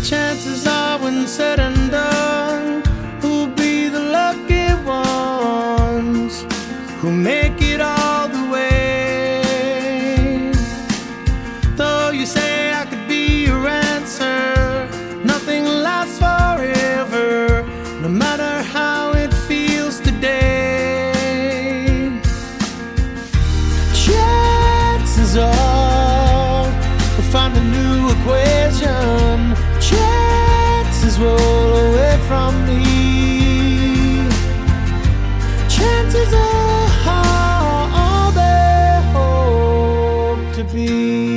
Chances are, when said and done, who'll be the lucky ones who make it all the way? Though you say I could be your answer, nothing lasts forever, no matter how it feels today. Chances are we'll find a new equation. Chances roll away from me. Chances are all they hope to be.